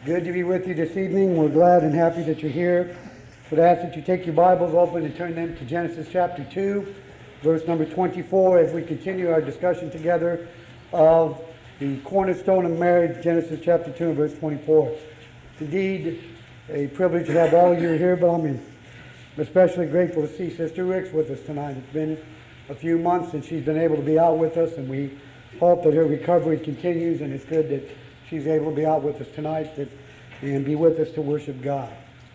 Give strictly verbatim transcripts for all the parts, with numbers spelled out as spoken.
Good to be with you this evening. We're glad and happy that you're here. But I ask that you take your Bibles open and turn them to Genesis chapter two, verse number twenty-four, as we continue our discussion together of the cornerstone of marriage, Genesis chapter two and verse twenty-four. It's indeed a privilege to have all of you here, but I'm especially grateful to see Sister Ricks with us tonight. It's been a few months since she's been able to be out with us, and we hope that her recovery continues, and it's good that she's able to be out with us tonight that, and be with us to worship God.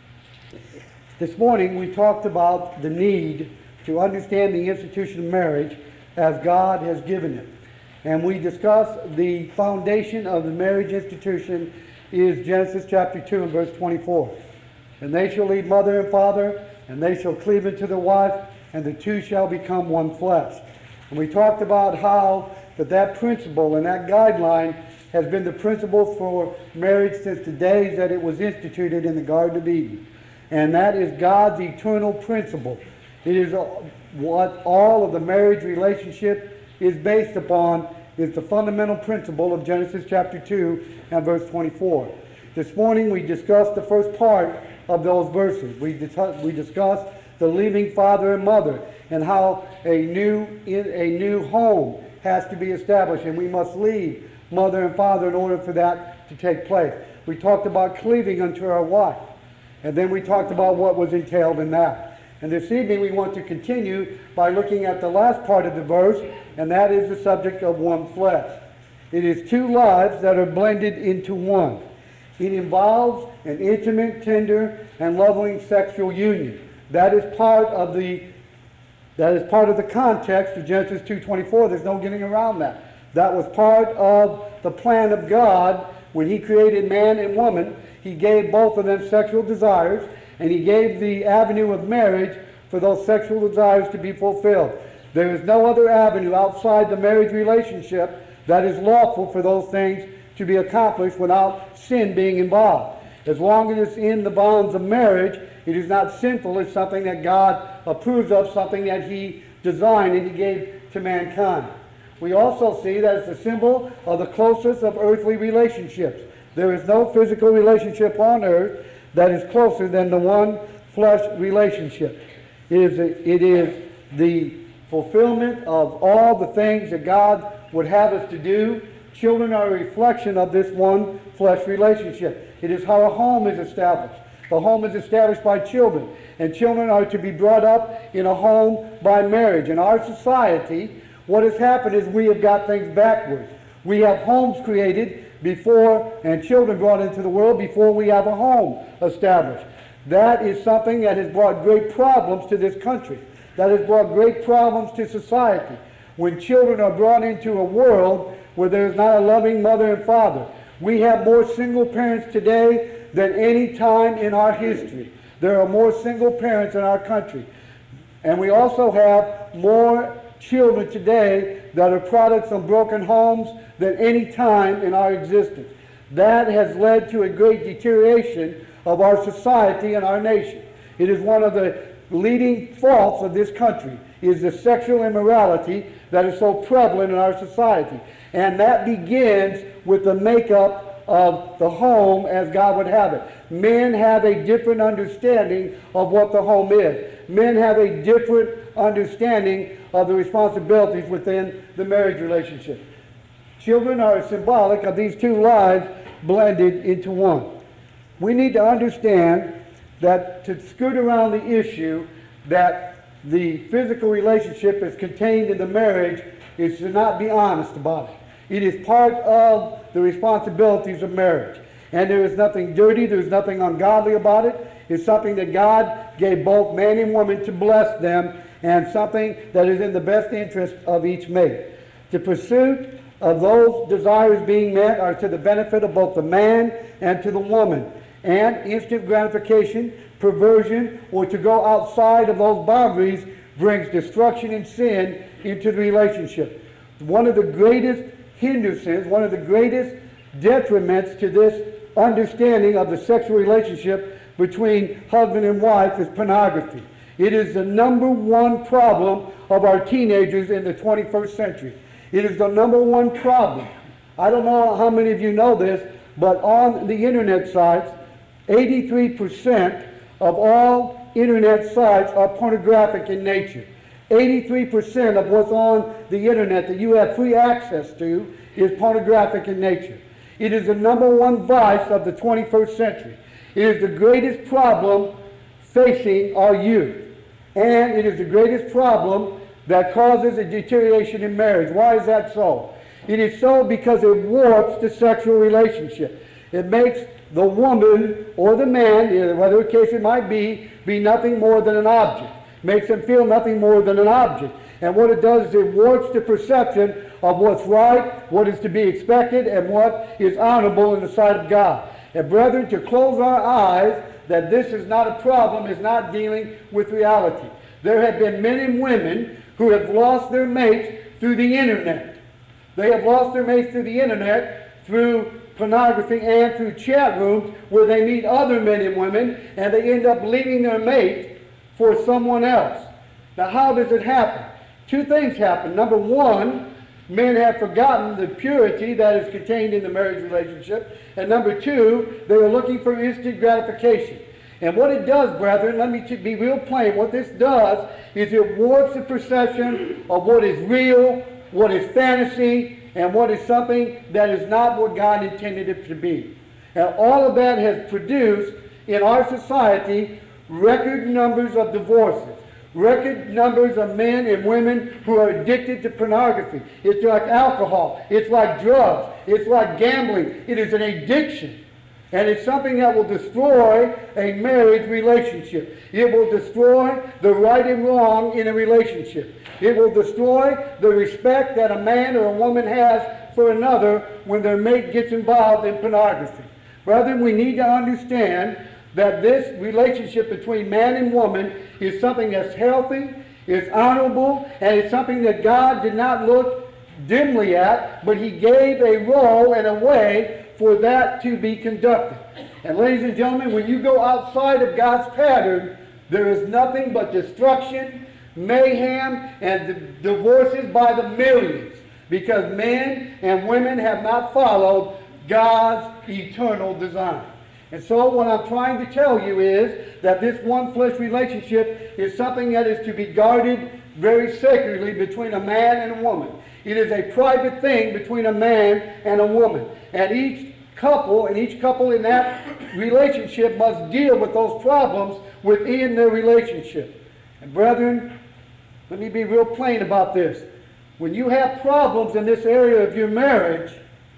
This morning we talked about the need to understand the institution of marriage as God has given it. And we discussed the foundation of the marriage institution is Genesis chapter two and verse twenty-four. And they shall leave mother and father, and they shall cleave unto their wife, and the two shall become one flesh. And we talked about how that that principle and that guideline has been the principle for marriage since the days that it was instituted in the Garden of Eden. And that is God's eternal principle. It is what all of the marriage relationship is based upon, is the fundamental principle of Genesis chapter two and verse twenty-four. This morning we discussed the first part of those verses. We, dis- we discussed the leaving father and mother and how a new, a new home has to be established, and we must leave mother and father in order for that to take place. We talked about cleaving unto our wife, and then we talked about what was entailed in that. And this evening we want to continue by looking at the last part of the verse, and that is the subject of one flesh. It is two lives that are blended into one. It involves an intimate, tender, and loving sexual union. That is part of the that is part of the context of Genesis two twenty-four. There's no getting around that. That was part of the plan of God when he created man and woman. He gave both of them sexual desires, and he gave the avenue of marriage for those sexual desires to be fulfilled. There is no other avenue outside the marriage relationship that is lawful for those things to be accomplished without sin being involved. As long as it's in the bonds of marriage, it is not sinful. It's something that God approves of, something that he designed and he gave to mankind. We also see that it's a symbol of the closest of earthly relationships. There is no physical relationship on earth that is closer than the one flesh relationship. It is, a, it is the fulfillment of all the things that God would have us to do. Children are a reflection of this one flesh relationship. It is how a home is established. The home is established by children, and children are to be brought up in a home by marriage. In our society, what has happened is we have got things backwards. We have homes created before, and children brought into the world before we have a home established. That is something that has brought great problems to this country. That has brought great problems to society. When children are brought into a world where there is not a loving mother and father. We have more single parents today than any time in our history. There are more single parents in our country. And we also have more children today that are products of broken homes than any time in our existence. That has led to a great deterioration of our society and our nation. It is one of the leading faults of this country, is the sexual immorality that is so prevalent in our society. And that begins with the makeup of the home as God would have it. Men have a different understanding of what the home is. Men have a different understanding of the responsibilities within the marriage relationship. Children are symbolic of these two lives blended into one. We need to understand that to skirt around the issue that the physical relationship is contained in the marriage is to not be honest about it. It is part of the responsibilities of marriage. And there is nothing dirty, there is nothing ungodly about it. It's something that God gave both man and woman to bless them, and something that is in the best interest of each mate. The pursuit of those desires being met are to the benefit of both the man and to the woman. And instant gratification, perversion, or to go outside of those boundaries brings destruction and sin into the relationship. One of the greatest hindrances, one of the greatest detriments to this understanding of the sexual relationship between husband and wife is pornography. It is the number one problem of our teenagers in the twenty-first century. It is the number one problem. I don't know how many of you know this, but on the internet sites, eighty-three percent of all internet sites are pornographic in nature. eighty-three percent of what's on the internet that you have free access to is pornographic in nature. It is the number one vice of the twenty-first century. It is the greatest problem facing our youth. And it is the greatest problem that causes a deterioration in marriage. Why is that so? It is so because it warps the sexual relationship. It makes the woman or the man, whatever case it might be, be nothing more than an object. Makes them feel nothing more than an object. And what it does is it warps the perception of what's right, what is to be expected, and what is honorable in the sight of God. And brethren, to close our eyes that this is not a problem is not dealing with reality. There have been men and women who have lost their mates through the internet. They have lost their mates through the internet, through pornography, and through chat rooms where they meet other men and women, and they end up leaving their mate for someone else. Now, how does it happen? Two things happen. Number one, men have forgotten the purity that is contained in the marriage relationship. And number two, they are looking for instant gratification. And what it does, brethren, let me be real plain, what this does is it warps the perception of what is real, what is fantasy, and what is something that is not what God intended it to be. And all of that has produced in our society record numbers of divorces. Record numbers of men and women who are addicted to pornography. It's like alcohol. It's like drugs. It's like gambling. It is an addiction. And it's something that will destroy a marriage relationship. It will destroy the right and wrong in a relationship. It will destroy the respect that a man or a woman has for another when their mate gets involved in pornography. Brethren, we need to understand that this relationship between man and woman is something that's healthy, it's honorable, and it's something that God did not look dimly at, but He gave a role and a way for that to be conducted. And ladies and gentlemen, when you go outside of God's pattern, there is nothing but destruction, mayhem, and divorces by the millions, because men and women have not followed God's eternal design. And so what I'm trying to tell you is that this one flesh relationship is something that is to be guarded very sacredly between a man and a woman. It is a private thing between a man and a woman. And each couple, and each couple in that relationship must deal with those problems within their relationship. And brethren, let me be real plain about this. When you have problems in this area of your marriage,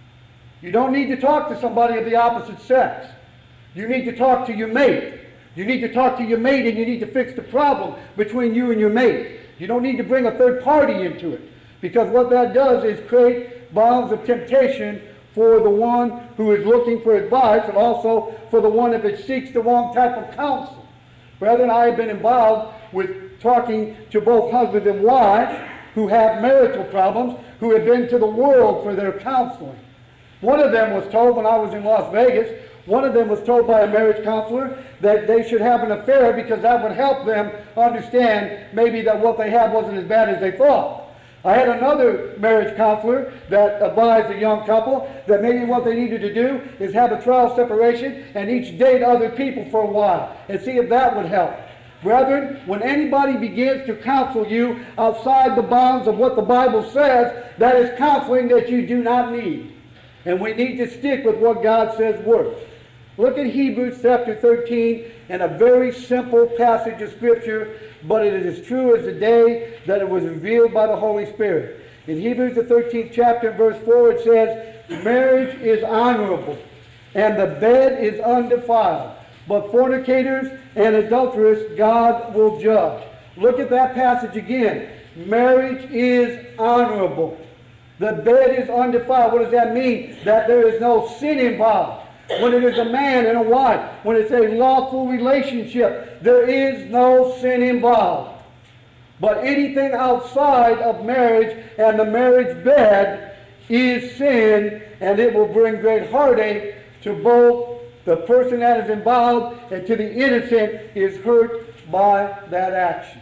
you don't need to talk to somebody of the opposite sex. You need to talk to your mate. You need to talk to your mate and you need to fix the problem between you and your mate. You don't need to bring a third party into it, because what that does is create bonds of temptation for the one who is looking for advice, and also for the one if it seeks the wrong type of counsel. Brethren, I have been involved with talking to both husbands and wives who have marital problems, who have been to the world for their counseling. One of them was told when I was in Las Vegas, one of them was told by a marriage counselor that they should have an affair because that would help them understand maybe that what they had wasn't as bad as they thought. I had another marriage counselor that advised a young couple that maybe what they needed to do is have a trial separation and each date other people for a while and see if that would help. Brethren, when anybody begins to counsel you outside the bounds of what the Bible says, that is counseling that you do not need. And we need to stick with what God says works. Look at Hebrews chapter thirteen, and a very simple passage of Scripture, but it is as true as the day that it was revealed by the Holy Spirit. In Hebrews the thirteenth chapter, verse four, it says, "Marriage is honorable, and the bed is undefiled, but fornicators and adulterers God will judge." Look at that passage again. Marriage is honorable. The bed is undefiled. What does that mean? That there is no sin involved. When it is a man and a wife, when it's a lawful relationship, there is no sin involved. But anything outside of marriage and the marriage bed is sin, and it will bring great heartache to both the person that is involved and to the innocent is hurt by that action.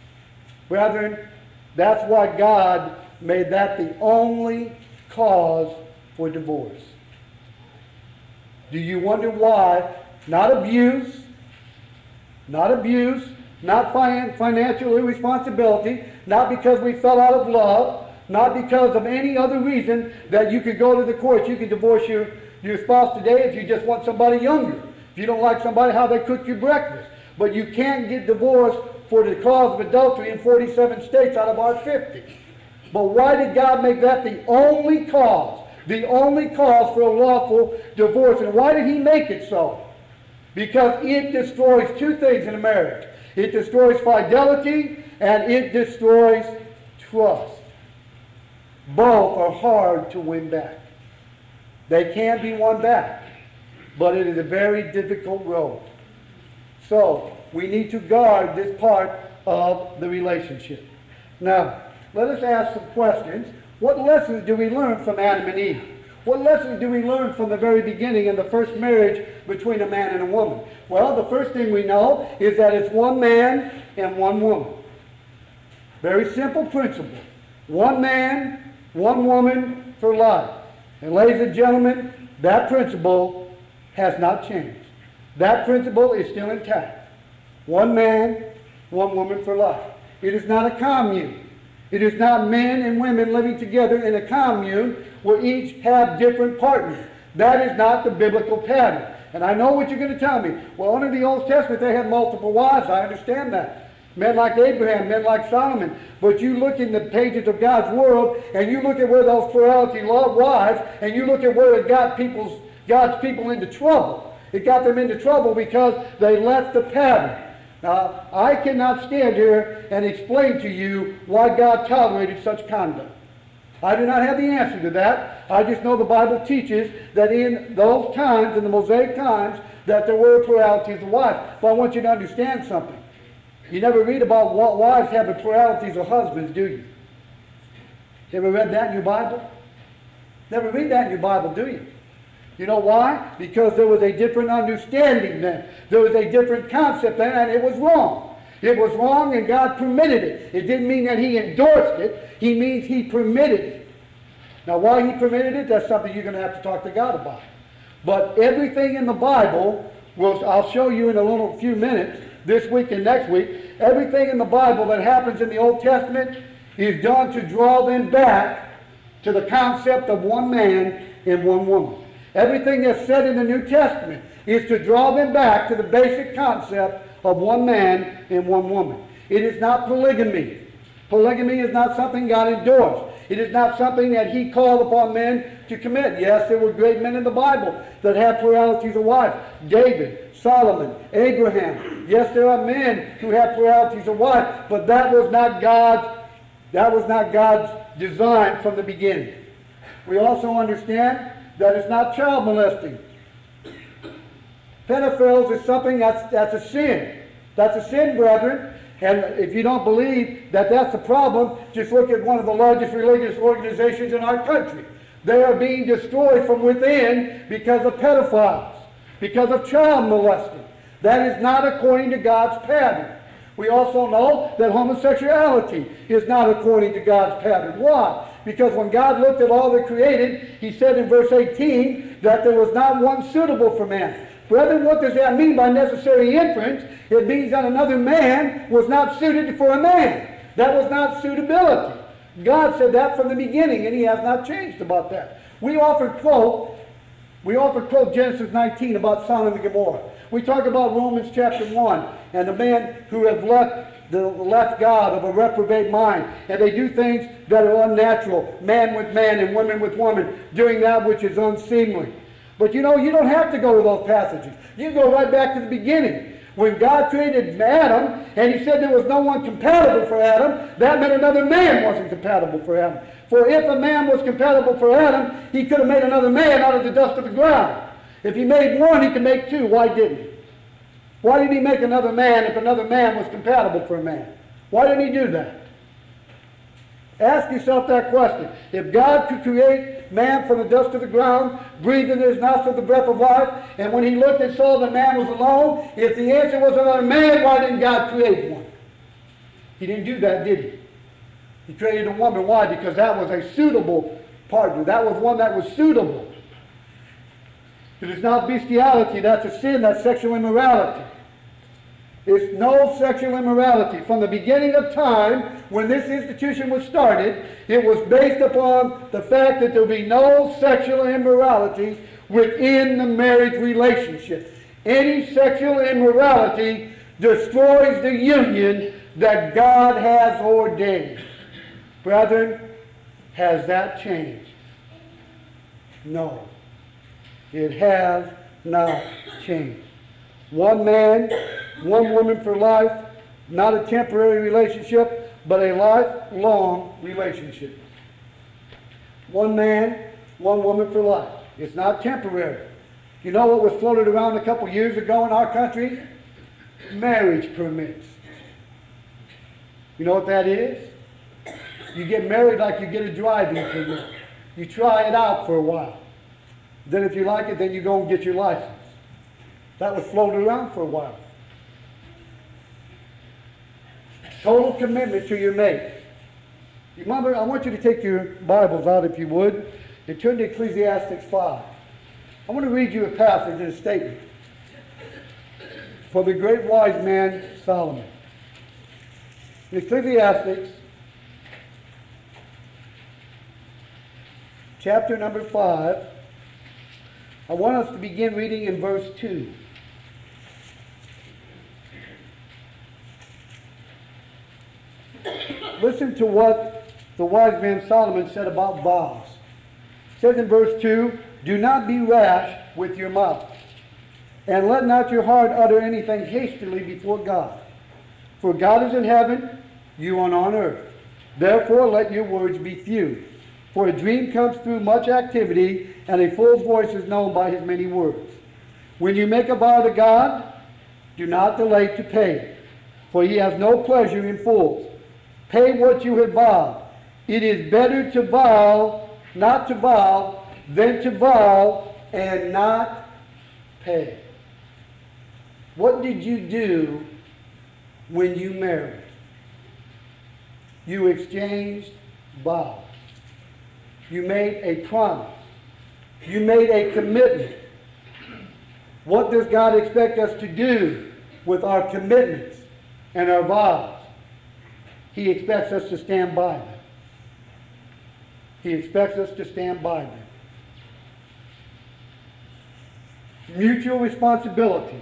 Brethren, that's why God made that the only cause for divorce. Do you wonder why? Not abuse, not abuse, not fin- financial irresponsibility, not because we fell out of love, not because of any other reason that you could go to the courts. You could divorce your, your spouse today if you just want somebody younger. If you don't like somebody, how they cook your breakfast. But you can't get divorced for the cause of adultery in forty-seven states out of our fifty. But why did God make that the only cause? The only cause for a lawful divorce. And why did he make it so? Because it destroys two things in a marriage. It destroys fidelity and it destroys trust. Both are hard to win back. They can be won back, but it is a very difficult road. So, we need to guard this part of the relationship. Now, let us ask some questions. What lessons do we learn from Adam and Eve? What lessons do we learn from the very beginning in the first marriage between a man and a woman? Well, the first thing we know is that it's one man and one woman. Very simple principle. One man, one woman for life. And ladies and gentlemen, that principle has not changed. That principle is still intact. One man, one woman for life. It is not a commune. It is not men and women living together in a commune where each have different partners. That is not the biblical pattern. And I know what you're going to tell me. Well, under the Old Testament, they had multiple wives. I understand that. Men like Abraham, men like Solomon. But you look in the pages of God's Word, and you look at where those plurality wives, and you look at where it got people's, God's people into trouble. It got them into trouble because they left the pattern. Now, I cannot stand here and explain to you why God tolerated such conduct. I do not have the answer to that. I just know the Bible teaches that in those times, in the Mosaic times, that there were pluralities of wives. But I want you to understand something. You never read about wives having pluralities of husbands, do you? You ever read that in your Bible? Never read that in your Bible, do you? You know why? Because there was a different understanding then. There was a different concept then, and it was wrong. It was wrong, and God permitted it. It didn't mean that he endorsed it. He means he permitted it. Now, why he permitted it, that's something you're going to have to talk to God about. But everything in the Bible, will, I'll show you in a little few minutes, this week and next week, everything in the Bible that happens in the Old Testament is done to draw them back to the concept of one man and one woman. Everything that's said in the New Testament is to draw them back to the basic concept of one man and one woman. It is not polygamy. Polygamy is not something God endorsed. It is not something that he called upon men to commit. Yes, there were great men in the Bible that had pluralities of wives. David, Solomon, Abraham. Yes, there are men who had pluralities of wives, but that was not God's, that was not God's design from the beginning. We also understand that it's not child molesting. Pedophiles is something that's, that's a sin. That's a sin, brethren. And if you don't believe that that's a problem, just look at one of the largest religious organizations in our country. They are being destroyed from within because of pedophiles, because of child molesting. That is not according to God's pattern. We also know that homosexuality is not according to God's pattern. Why? Because when God looked at all that created, he said in verse eighteen that there was not one suitable for man. Brethren, what does that mean by necessary inference? It means that another man was not suited for a man. That was not suitability. God said that from the beginning, and he has not changed about that. We often quote, we often quote Genesis nineteen about Sodom and Gomorrah. We talk about Romans chapter one, and the man who have left the left God of a reprobate mind, and they do things that are unnatural, man with man and woman with woman, doing that which is unseemly. But you know, you don't have to go to those passages. You can go right back to the beginning. When God created Adam, and he said there was no one compatible for Adam, that meant another man wasn't compatible for Adam. For if a man was compatible for Adam, he could have made another man out of the dust of the ground. If he made one, he could make two. Why didn't he? Why did he make another man if another man was compatible for a man? Why didn't he do that? Ask yourself that question. If God could create man from the dust of the ground, breathe in his nostrils the breath of life, and when he looked and saw that man was alone, if the answer was another man, why didn't God create one? He didn't do that, did he? He created a woman. Why? Because that was a suitable partner. That was one that was suitable. It is not bestiality. That's a sin. That's sexual immorality. It's no sexual immorality. From the beginning of time, when this institution was started, it was based upon the fact that there would be no sexual immorality within the marriage relationship. Any sexual immorality destroys the union that God has ordained. Brethren, has that changed? No. It has not changed. One man, one woman for life, not a temporary relationship, but a lifelong relationship. One man, one woman for life. It's not temporary. You know what was floated around a couple years ago in our country? Marriage permits. You know what that is? You get married like you get a driving permit. You try it out for a while. Then if you like it, then you go and get your license. That was floated around for a while. Total commitment to your mate. Remember, I want you to take your Bibles out, if you would, and turn to Ecclesiastes five. I want to read you a passage and a statement for the great wise man Solomon. In Ecclesiastes, chapter number five, I want us to begin reading in verse two. Listen to what the wise man Solomon said about vows. It says in verse two, "Do not be rash with your mouth, and let not your heart utter anything hastily before God. For God is in heaven, you are on earth. Therefore let your words be few. For a dream comes through much activity, and a full voice is known by his many words. When you make a vow to God, do not delay to pay it, for he has no pleasure in fools. Pay what you have vowed. It is better to vow, not to vow, than to vow and not pay." What did you do when you married? You exchanged vows. You made a promise. You made a commitment. What does God expect us to do with our commitments and our vows? He expects us to stand by them. He expects us to stand by them. Mutual responsibilities.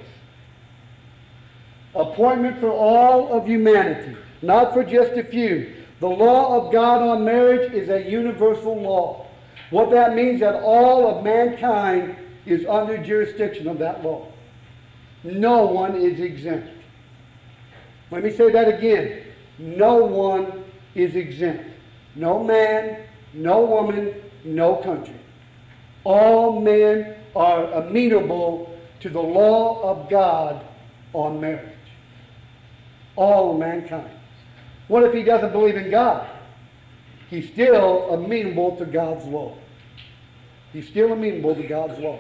Appointment for all of humanity, not for just a few. The law of God on marriage is a universal law. What that means that all of mankind is under jurisdiction of that law. No one is exempt. Let me say that again. No one is exempt. No man, no woman, no country. All men are amenable to the law of God on marriage. All mankind. What if he doesn't believe in God? He's still amenable to God's law. He's still amenable to God's law.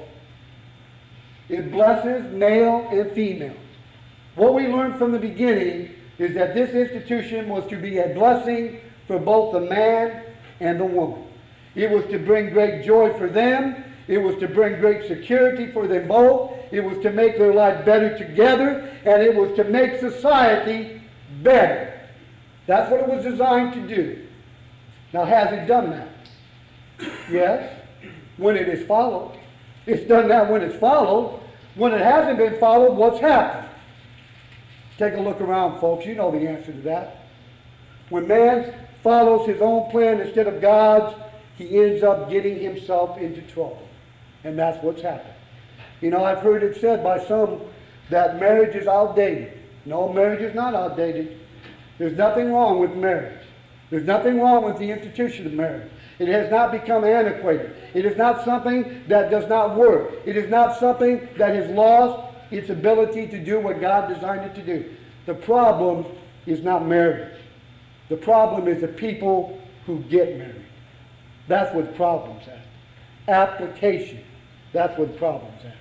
It blesses male and female. What we learned from the beginning is that this institution was to be a blessing for both the man and the woman. It was to bring great joy for them. It was to bring great security for them both. It was to make their life better together. And it was to make society better. That's what it was designed to do. Now, has it done that? Yes, when it is followed. It's done that when it's followed. When it hasn't been followed, what's happened? Take a look around, folks. You know the answer to that. When man follows his own plan instead of God's, he ends up getting himself into trouble. And that's what's happened. You know, I've heard it said by some that marriage is outdated. No, marriage is not outdated. There's nothing wrong with marriage. There's nothing wrong with the institution of marriage. It has not become antiquated. It is not something that does not work. It is not something that has lost its ability to do what God designed it to do. The problem is not marriage. The problem is the people who get married. That's what the problem's at. Application. That's what the problem's at.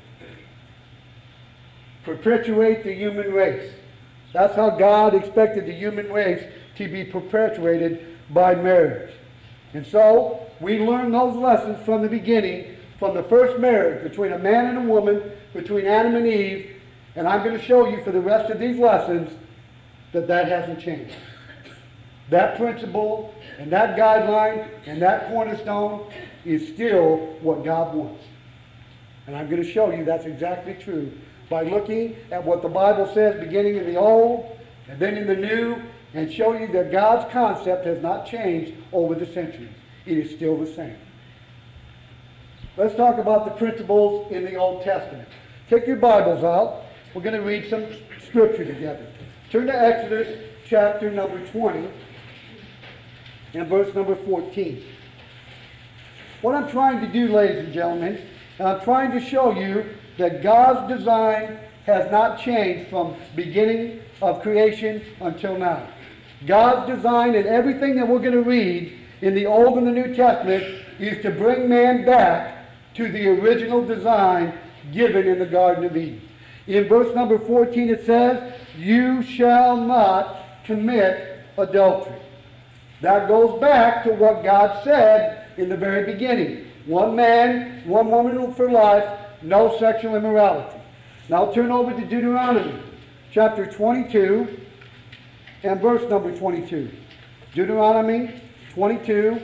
Perpetuate the human race. That's how God expected the human race to be perpetuated by marriage. And so, we learn those lessons from the beginning from the first marriage between a man and a woman, between Adam and Eve, and I'm going to show you for the rest of these lessons that that hasn't changed. That principle and that guideline and that cornerstone is still what God wants. And I'm going to show you that's exactly true by looking at what the Bible says beginning in the Old and then in the New, and show you that God's concept has not changed over the centuries. It is still the same. Let's talk about the principles in the Old Testament. Take your Bibles out. We're going to read some scripture together. Turn to Exodus chapter number twenty and verse number fourteen. What I'm trying to do, ladies and gentlemen, I'm trying to show you that God's design has not changed from beginning of creation until now. God's design and everything that we're going to read in the Old and the New Testament is to bring man back to the original design given in the Garden of Eden. In verse number fourteen it says, "You shall not commit adultery." That goes back to what God said in the very beginning. One man, one woman for life, no sexual immorality. Now turn over to Deuteronomy chapter twenty-two and verse number twenty-two. Deuteronomy twenty-two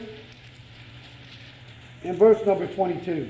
and verse number twenty-two.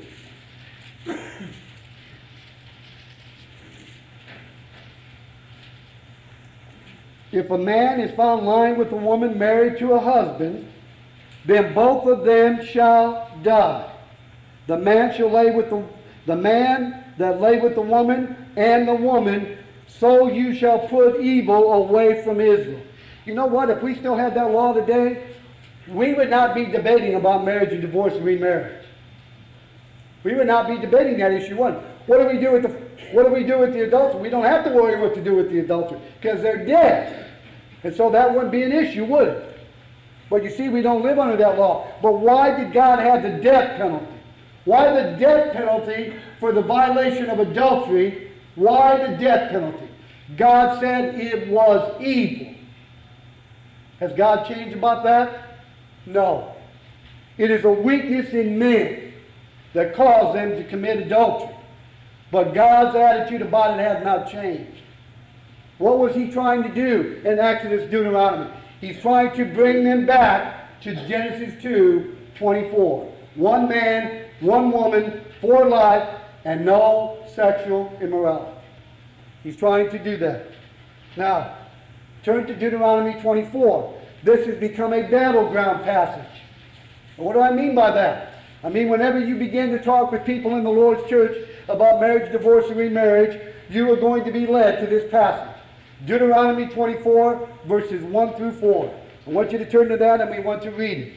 If a man is found lying with a woman married to a husband, then both of them shall die. The man shall lay with the, the man that lay with the woman, and the woman, so you shall put evil away from Israel. You know what? If we still had that law today, we would not be debating about marriage and divorce and remarriage. We would not be debating that issue one. What do we do with the what do we do with the adultery? We don't have to worry what to do with the adultery because they're dead. And so that wouldn't be an issue, would it? But you see, we don't live under that law. But why did God have the death penalty? Why the death penalty for the violation of adultery? Why the death penalty? God said it was evil. Has God changed about that? No. It is a weakness in men that caused them to commit adultery. But God's attitude about it has not changed. What was he trying to do in Exodus, Deuteronomy? He's trying to bring them back to Genesis two twenty-four. One man, one woman, for life, and no sexual immorality. He's trying to do that. Now, turn to Deuteronomy twenty-four. This has become a battleground passage. And what do I mean by that? I mean, whenever you begin to talk with people in the Lord's church about marriage, divorce, and remarriage, you are going to be led to this passage. Deuteronomy twenty-four, verses one through four. I want you to turn to that and we want to read it.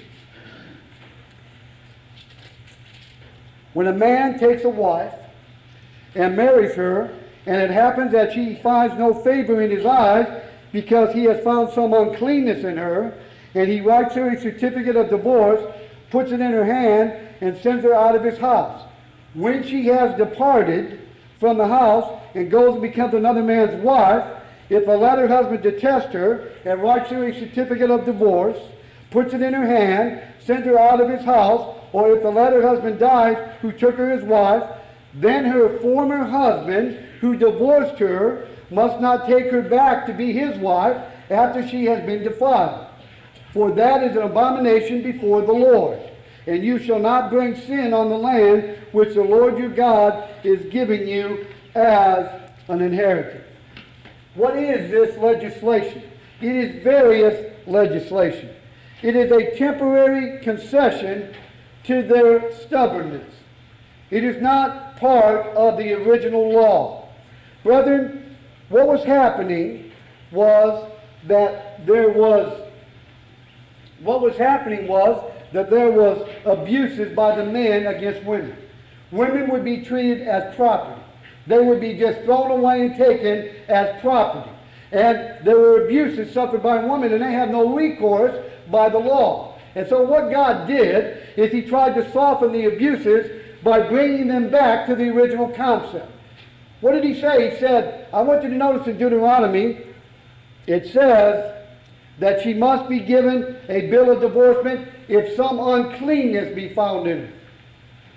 When a man takes a wife and marries her, and it happens that she finds no favor in his eyes because he has found some uncleanness in her, and he writes her a certificate of divorce, puts it in her hand, and sends her out of his house. When she has departed from the house and goes and becomes another man's wife, if the latter husband detests her and writes her a certificate of divorce, puts it in her hand, sends her out of his house, or if the latter husband dies who took her as wife, then her former husband who divorced her must not take her back to be his wife after she has been defiled. For that is an abomination before the Lord. And you shall not bring sin on the land which the Lord your God is giving you as an inheritance. What is this legislation? It is various legislation. It is a temporary concession to their stubbornness. It is not part of the original law. Brethren, what was happening was that there was, what was happening was that there was abuses by the men against women. Women would be treated as property. They would be just thrown away and taken as property. And there were abuses suffered by women, and they had no recourse by the law. And so what God did is he tried to soften the abuses by bringing them back to the original concept. What did he say? He said, I want you to notice in Deuteronomy, it says that she must be given a bill of divorcement if some uncleanness be found in her.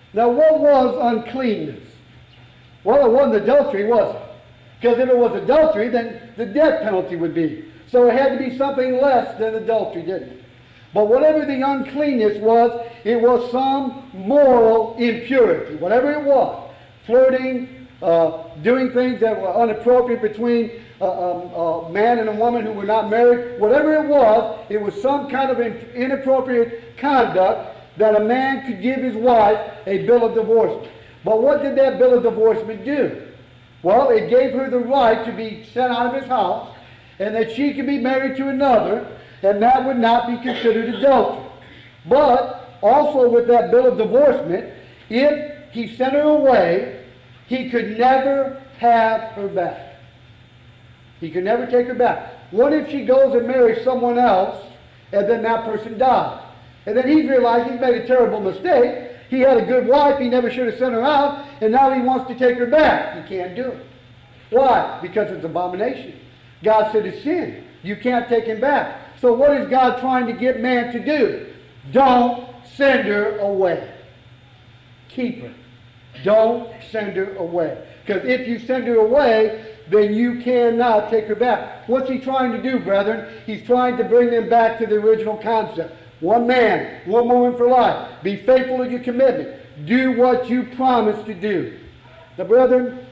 Now, what was uncleanness? Well, it wasn't adultery, was it? Because if it was adultery, then the death penalty would be. So it had to be something less than adultery, didn't it? But whatever the uncleanness was, it was some moral impurity. Whatever it was, flirting, uh, doing things that were inappropriate between a, a, a man and a woman who were not married, whatever it was, it was some kind of inappropriate conduct that a man could give his wife a bill of divorcement. But what did that bill of divorcement do? Well, it gave her the right to be sent out of his house, and that she could be married to another, and that would not be considered adultery. But also with that bill of divorcement, if he sent her away, he could never have her back. He could never take her back. What if she goes and marries someone else, and then that person dies? And then he realized he's made a terrible mistake. He had a good wife, he never should have sent her out, and now he wants to take her back. He can't do it. Why? Because it's abomination. God said it's sin. You can't take him back. So what is God trying to get man to do? Don't send her away. Keep her. Don't send her away. Because if you send her away, then you cannot take her back. What's he trying to do, brethren? He's trying to bring them back to the original concept. One man, one woman for life. Be faithful to your commitment. Do what you promised to do. Now, brethren,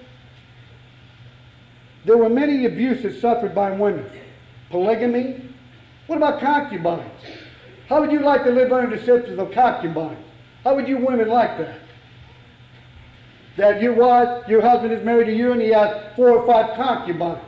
there were many abuses suffered by women. Polygamy. What about concubines? How would you like to live under the scepters of concubines? How would you women like that? That your wife, your husband is married to you and he has four or five concubines.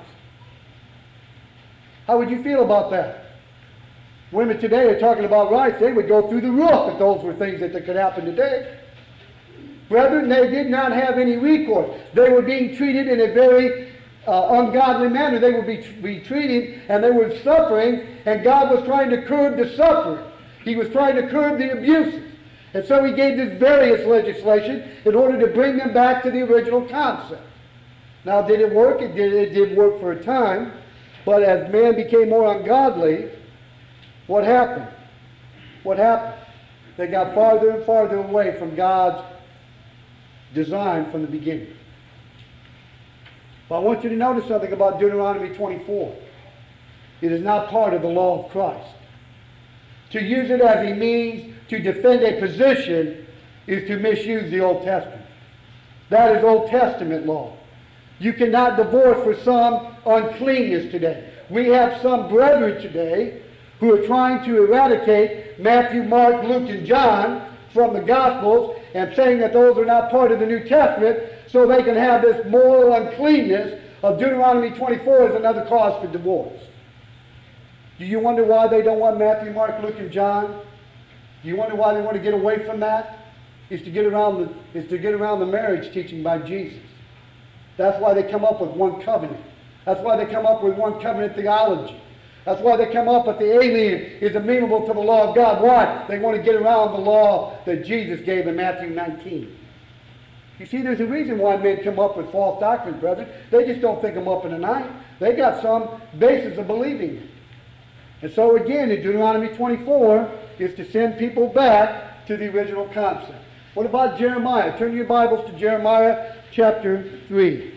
How would you feel about that? Women today are talking about rights. They would go through the roof if those were things that could happen today. Brethren, they did not have any recourse. They were being treated in a very uh, ungodly manner. They would be, be treated and they were suffering, and God was trying to curb the suffering. He was trying to curb the abuses. And so he gave this various legislation in order to bring them back to the original concept. Now, did it work? It did, it did work for a time. But as man became more ungodly, what happened? What happened? They got farther and farther away from God's design from the beginning. But I want you to notice something about Deuteronomy twenty-four. It is not part of the law of Christ. To use it as a means to defend a position is to misuse the Old Testament. That is Old Testament law. You cannot divorce for some uncleanness today. We have some brethren today who are trying to eradicate Matthew, Mark, Luke, and John from the Gospels and saying that those are not part of the New Testament so they can have this moral uncleanness of Deuteronomy twenty-four as another cause for divorce. Do you wonder why they don't want Matthew, Mark, Luke, and John? Do you wonder why they want to get away from that? It's to get around the, it's to get around the marriage teaching by Jesus. That's why they come up with one covenant. That's why they come up with one covenant theology. That's why they come up with the alien is amenable to the law of God. Why? They want to get around the law that Jesus gave in Matthew nineteen. You see, there's a reason why men come up with false doctrines, brethren. They just don't think them up in the night. They got some basis of believing it. And so again, in Deuteronomy twenty-four, is to send people back to the original concept. What about Jeremiah? Turn your Bibles to Jeremiah chapter three.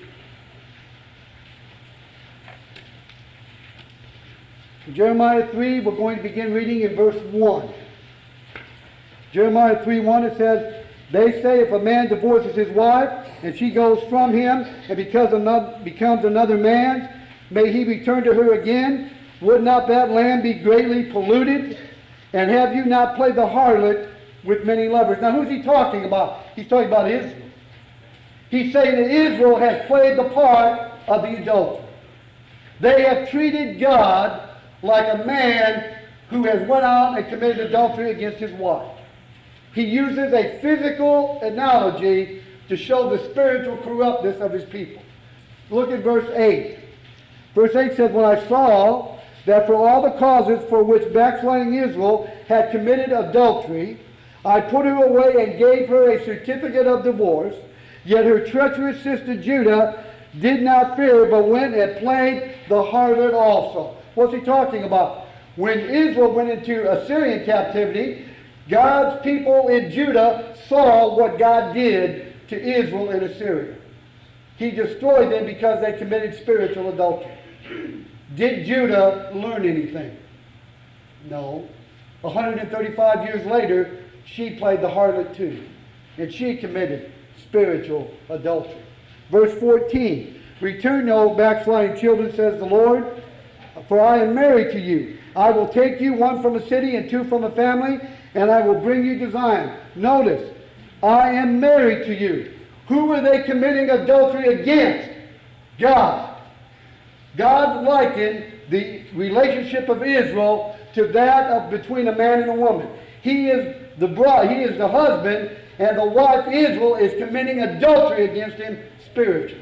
In Jeremiah three, we're going to begin reading in verse one. Jeremiah three one, it says, "They say if a man divorces his wife, and she goes from him, and because another, becomes another man's, may he return to her again? Would not that land be greatly polluted? And have you not played the harlot with many lovers?" Now who's he talking about? He's talking about Israel. He's saying that Israel has played the part of the adulterer. They have treated God like a man who has went out and committed adultery against his wife. He uses a physical analogy to show the spiritual corruptness of his people. Look at verse eight. Verse eight says, "When I saw that for all the causes for which backsliding Israel had committed adultery, I put her away and gave her a certificate of divorce, yet her treacherous sister Judah did not fear, but went and played the harlot also." What's he talking about? When Israel went into Assyrian captivity, God's people in Judah saw what God did to Israel in Assyria. He destroyed them because they committed spiritual adultery. Did Judah learn anything? No. one hundred thirty-five years later, she played the harlot too. And she committed spiritual adultery. Verse fourteen. Return, O backsliding children, says the Lord, for I am married to you. I will take you, one from a city and two from a family, and I will bring you to Zion. Notice, I am married to you. Who were they committing adultery against? God. God likened the relationship of Israel to that of between a man and a woman. He is the bride, he is the husband, and the wife Israel is committing adultery against him spiritually.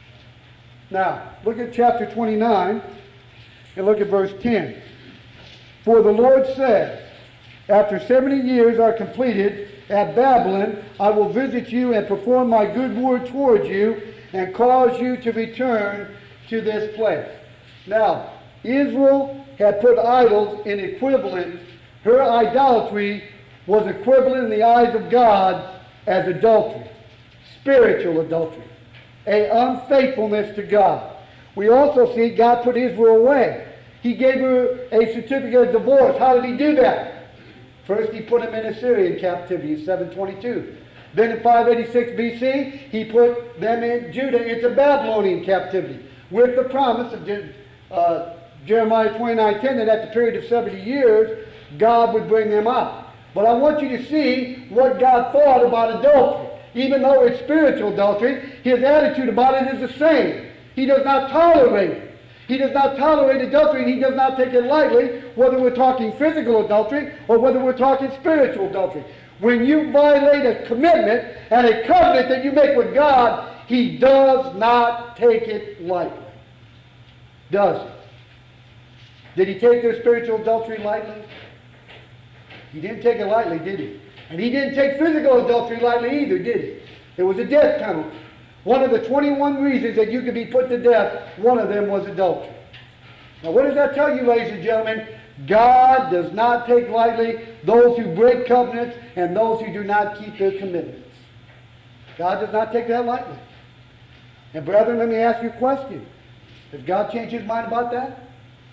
Now, look at chapter twenty-nine and look at verse ten. For the Lord says, after seventy years are completed at Babylon, I will visit you and perform my good word towards you and cause you to return to this place. Now, Israel had put idols in equivalent. Her idolatry was equivalent in the eyes of God as adultery, spiritual adultery, a unfaithfulness to God. We also see God put Israel away. He gave her a certificate of divorce. How did he do that? First, he put them in Assyrian captivity in seven twenty-two. Then in five eighty-six B C, he put them in Judah into Babylonian captivity with the promise of uh, Jeremiah twenty-nine ten that at the period of seventy years, God would bring them out. But I want you to see what God thought about adultery. Even though it's spiritual adultery, his attitude about it is the same. He does not tolerate it. He does not tolerate adultery, and he does not take it lightly, whether we're talking physical adultery or whether we're talking spiritual adultery. When you violate a commitment and a covenant that you make with God, he does not take it lightly. Does he? Did he take their spiritual adultery lightly? He didn't take it lightly, did he? And he didn't take physical adultery lightly either, did he? It was a death penalty. One of the twenty-one reasons that you could be put to death, one of them was adultery. Now what does that tell you, ladies and gentlemen? God does not take lightly those who break covenants and those who do not keep their commitments. God does not take that lightly. And brethren, let me ask you a question. Has God changed his mind about that?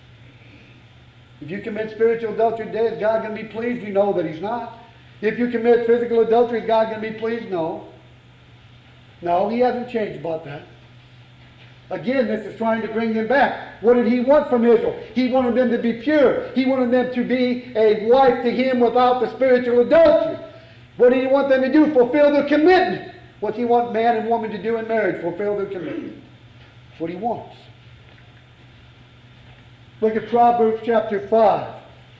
If you commit spiritual adultery today, is God going to be pleased? You know that he's not. If you commit physical adultery, is God going to be pleased? No. No, he hasn't changed about that. Again, this is trying to bring them back. What did he want from Israel? He wanted them to be pure. He wanted them to be a wife to him without the spiritual adultery. What did he want them to do? Fulfill their commitment. What does he want man and woman to do in marriage? Fulfill their commitment. That's what he wants. Look at Proverbs chapter five,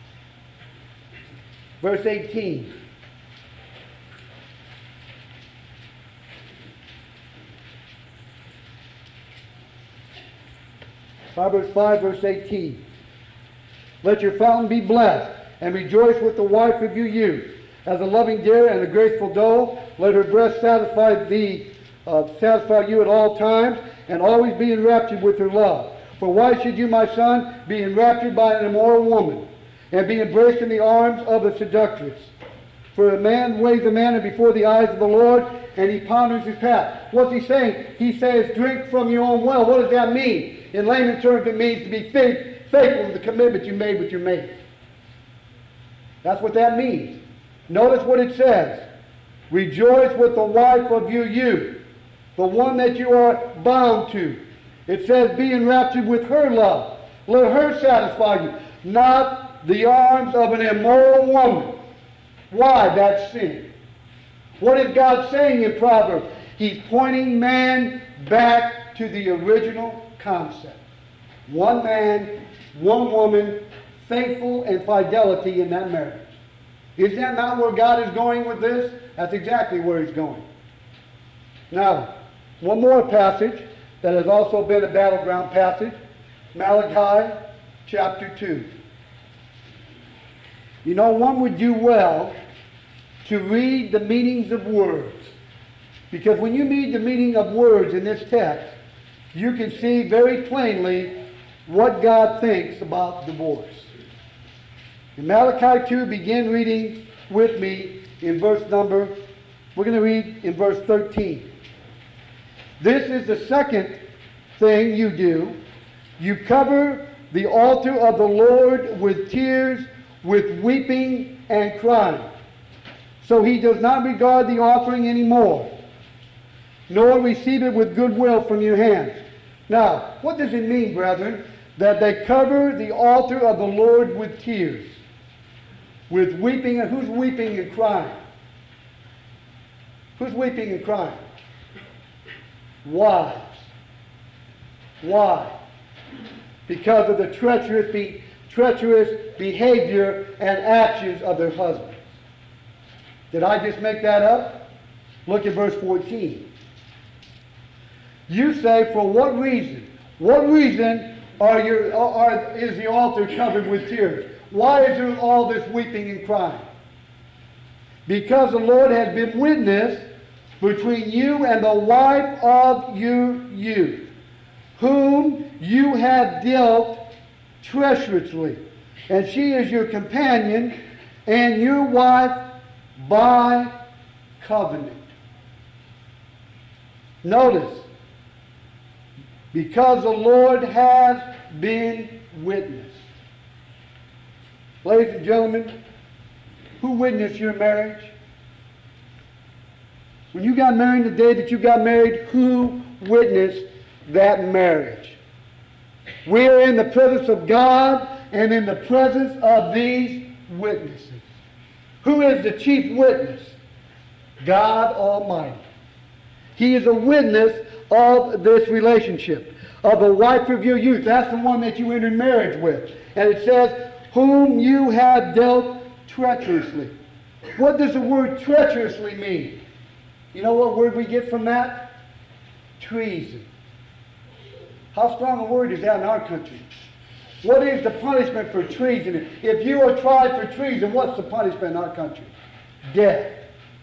verse eighteen. Proverbs five, verse eighteen. Let your fountain be blessed, and rejoice with the wife of your youth. As a loving deer and a graceful doe, let her breast satisfy thee, uh, satisfy you at all times, and always be enraptured with her love. For why should you, my son, be enraptured by an immoral woman, and be embraced in the arms of a seductress? For a man weighs a man before the eyes of the Lord, and he ponders his path. What's he saying? He says, drink from your own well. What does that mean? In layman terms, it means to be faith, faithful to the commitment you made with your mate. That's what that means. Notice what it says. Rejoice with the wife of your youth, the one that you are bound to. It says, be enraptured with her love. Let her satisfy you, not the arms of an immoral woman. Why? That's sin. What is God saying in Proverbs? He's pointing man back to the original concept. One man, one woman, faithful and fidelity in that marriage. Is that not where God is going with this? That's exactly where he's going. Now, one more passage that has also been a battleground passage, Malachi chapter two. You know, one would do well to read the meanings of words. Because when you read the meaning of words in this text, you can see very plainly what God thinks about divorce. In Malachi two, begin reading with me in verse number, we're going to read in verse thirteen. This is the second thing you do. You cover the altar of the Lord with tears, with weeping and crying. So he does not regard the offering anymore, nor receive it with goodwill from your hands. Now, what does it mean, brethren, that they cover the altar of the Lord with tears, with weeping? And who's weeping and crying? Who's weeping and crying? Wives. Why? Because of the treacherous, be, treacherous behavior and actions of their husbands. Did I just make that up? Look at verse fourteen. You say, for what reason? What reason are your, are, is the altar covered with tears? Why is there all this weeping and crying? Because the Lord has been witness between you and the wife of your youth, whom you have dealt treacherously, and she is your companion and your wife by covenant. Notice, because the Lord has been witness. Ladies and gentlemen, who witnessed your marriage? When you got married, the day that you got married, who witnessed that marriage? We are in the presence of God and in the presence of these witnesses. Who is the chief witness? God Almighty. He is a witness of this relationship, of the wife of your youth. That's the one that you entered marriage with. And it says, whom you have dealt treacherously. What does the word treacherously mean? You know what word we get from that? Treason. How strong a word is that in our country? What is the punishment for treason? If you are tried for treason, what's the punishment in our country? Death.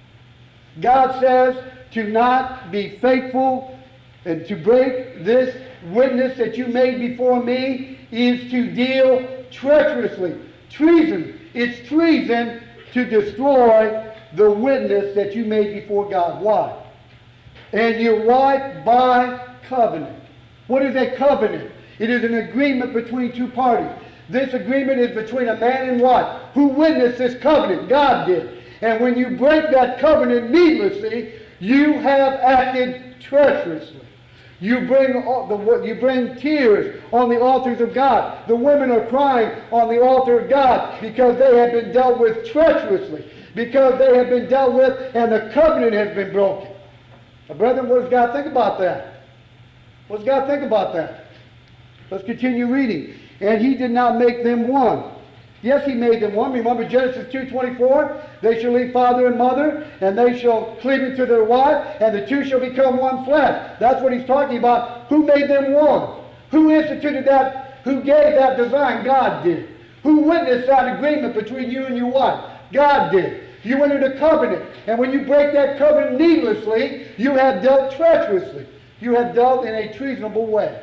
God says to not be faithful and to break this witness that you made before me is to deal treacherously. Treason. It's treason to destroy the witness that you made before God. Why? And your wife by covenant. What is a covenant? It is an agreement between two parties. This agreement is between a man and wife. Who witnessed this covenant? God did. And when you break that covenant needlessly, you have acted treacherously. You bring, the, you bring tears on the altars of God. The women are crying on the altar of God because they have been dealt with treacherously, because they have been dealt with and the covenant has been broken. Now, brethren, what does God think about that? What does God think about that? Let's continue reading. And he did not make them one. Yes, he made them one. Remember Genesis two twenty-four? They shall leave father and mother, and they shall cleave unto their wife, and the two shall become one flesh. That's what he's talking about. Who made them one? Who instituted that? Who gave that design? God did. Who witnessed that agreement between you and your wife? God did. You entered a covenant, and when you break that covenant needlessly, you have dealt treacherously. You have dealt in a treasonable way.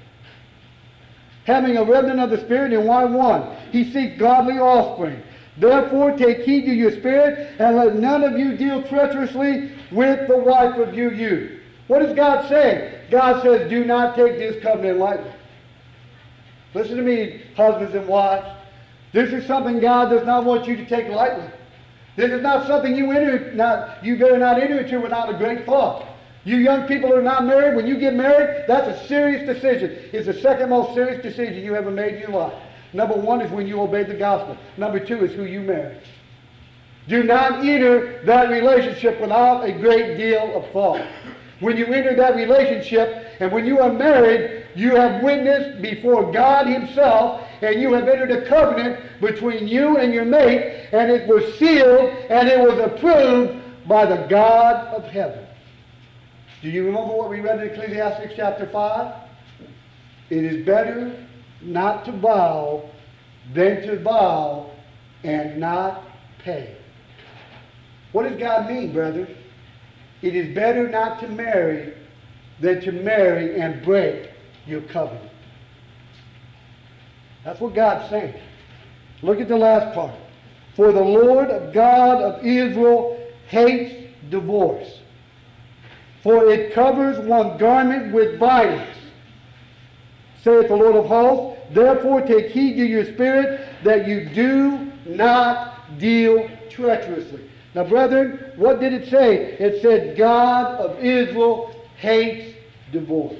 Having a remnant of the Spirit, and why one? He seeks godly offspring. Therefore take heed to your spirit, and let none of you deal treacherously with the wife of your youth. What is God saying? God says, do not take this covenant lightly. Listen to me, husbands and wives. This is something God does not want you to take lightly. This is not something you enter, not, you better not enter into without a great thought. You young people who are not married, when you get married, that's a serious decision. It's the second most serious decision you ever made in your life. Number one is when you obey the gospel. Number two is who you marry. Do not enter that relationship without a great deal of thought. When you enter that relationship, and when you are married, you have witnessed before God himself, and you have entered a covenant between you and your mate, and it was sealed, and it was approved by the God of heaven. Do you remember what we read in Ecclesiastes chapter five? It is better not to vow than to vow and not pay. What does God mean, brethren? It is better not to marry than to marry and break your covenant. That's what God's saying. Look at the last part. For the Lord God of Israel hates divorce, for it covers one garment with violence, saith the Lord of hosts. Therefore take heed to your spirit, that you do not deal treacherously. Now, brethren, what did it say? It said, God of Israel hates divorce.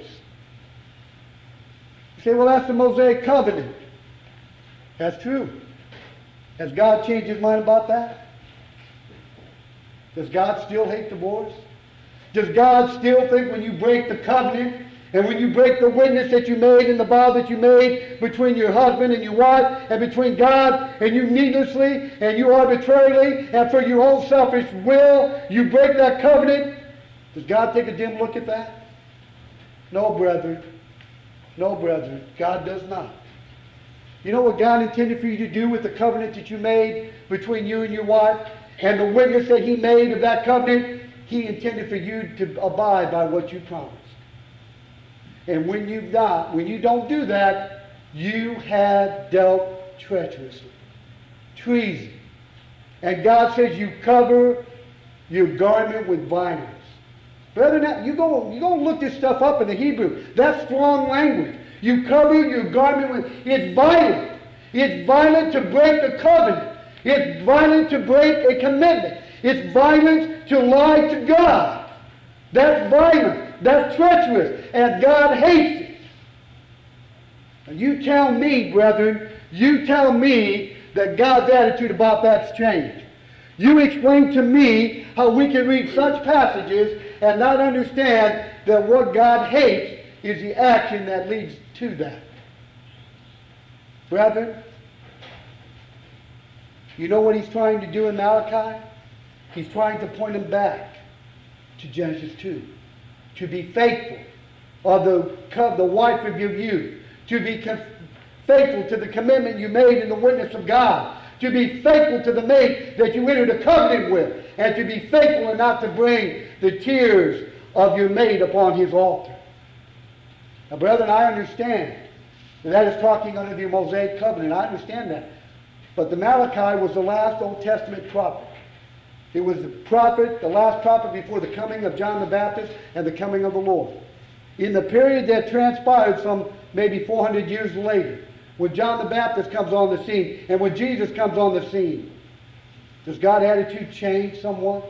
You say, well, that's the Mosaic covenant. That's true. Has God changed his mind about that? Does God still hate divorce? Does God still think when you break the covenant and when you break the witness that you made and the vow that you made between your husband and your wife and between God and you needlessly and you arbitrarily and for your own selfish will, you break that covenant? Does God take a dim look at that? No, brethren. No, brethren. God does not. You know what God intended for you to do with the covenant that you made between you and your wife and the witness that he made of that covenant? He intended for you to abide by what you promised. And when you not, when you don't do that, you have dealt treacherously. Treason. And God says you cover your garment with violence. Brethren, you go, you go look this stuff up in the Hebrew. That's strong language. You cover your garment with, it's violent. It's violent to break a covenant. It's violent to break a commitment. It's violent to lie to God. That's violent. That's treacherous. And God hates it. And you tell me, brethren, you tell me that God's attitude about that's changed. You explain to me how we can read such passages and not understand that what God hates is the action that leads to that. Brethren, you know what he's trying to do in Malachi? He's trying to point them back to Genesis two. To be faithful of the, the wife of your youth. To be faithful to the commitment you made in the witness of God. To be faithful to the mate that you entered a covenant with. And to be faithful and not to bring the tears of your mate upon his altar. Now, brethren, I understand that that is talking under the Mosaic covenant. I understand that. But the Malachi was the last Old Testament prophet. It was the prophet, the last prophet before the coming of John the Baptist and the coming of the Lord. In the period that transpired some maybe four hundred years later, when John the Baptist comes on the scene and when Jesus comes on the scene, does God's attitude change somewhat?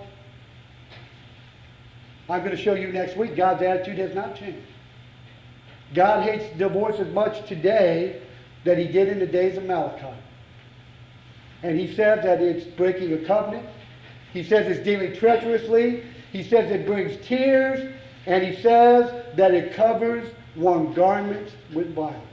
I'm going to show you next week God's attitude has not changed. God hates divorce as much today that he did in the days of Malachi. And he says that it's breaking a covenant. He says it's dealing treacherously. He says it brings tears. And he says that it covers one garment with violence.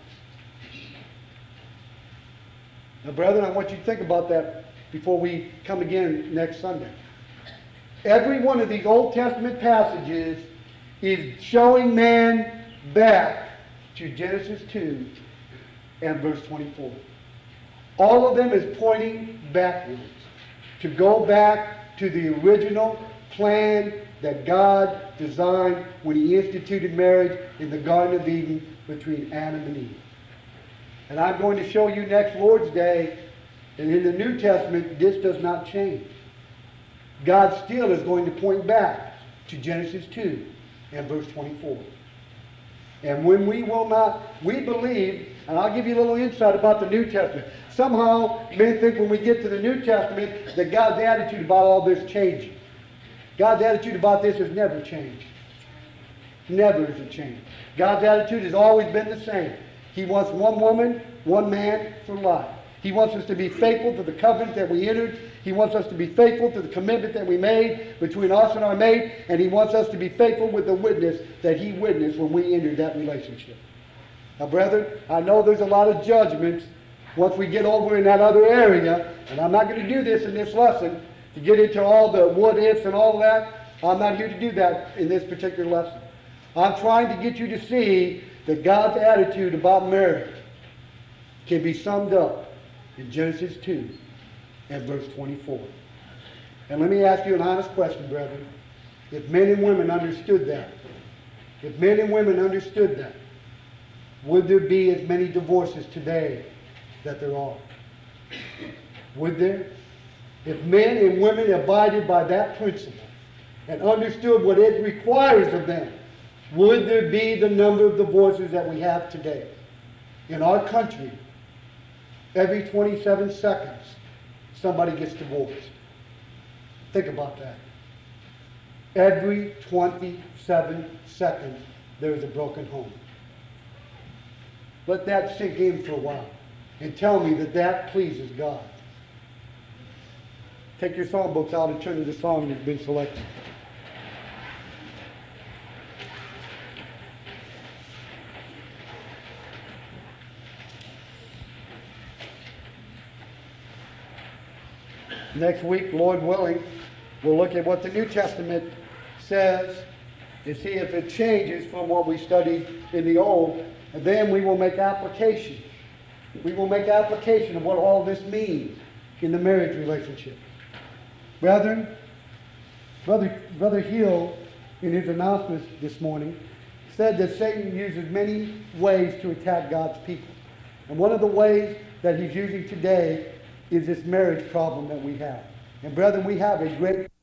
Now, brethren, I want you to think about that before we come again next Sunday. Every one of these Old Testament passages is showing man back to Genesis two and verse twenty-four. All of them is pointing backwards to go back to the original plan that God designed when he instituted marriage in the Garden of Eden between Adam and Eve. And I'm going to show you next Lord's Day that in the New Testament this does not change. God still is going to point back to Genesis two and verse twenty-four. And when we will not, we believe, and I'll give you a little insight about the New Testament. Somehow, men think when we get to the New Testament that God's attitude about all this changes. God's attitude about this has never changed. Never has it changed. God's attitude has always been the same. He wants one woman, one man for life. He wants us to be faithful to the covenant that we entered. He wants us to be faithful to the commitment that we made between us and our mate. And he wants us to be faithful with the witness that he witnessed when we entered that relationship. Now, brethren, I know there's a lot of judgments once we get over in that other area. And I'm not going to do this in this lesson to get into all the what ifs and all that. I'm not here to do that in this particular lesson. I'm trying to get you to see that God's attitude about marriage can be summed up in Genesis two and verse twenty-four. And let me ask you an honest question, brethren. If men and women understood that, if men and women understood that, would there be as many divorces today that there are? Would there? If men and women abided by that principle and understood what it requires of them, would there be the number of divorces that we have today? In our country, every twenty-seven seconds, somebody gets divorced. Think about that. Every twenty-seven seconds, there is a broken home. Let that sink in for a while and tell me that that pleases God. Take your songbooks out and turn to the song that's been selected. Next week, Lord willing, we'll look at what the New Testament says and see if it changes from what we studied in the Old, and then we will make application. We will make application of what all this means in the marriage relationship. Brethren, Brother, Brother Hill, in his announcements this morning, said that Satan uses many ways to attack God's people. And one of the ways that he's using today is this marriage problem that we have. And brethren, we have a great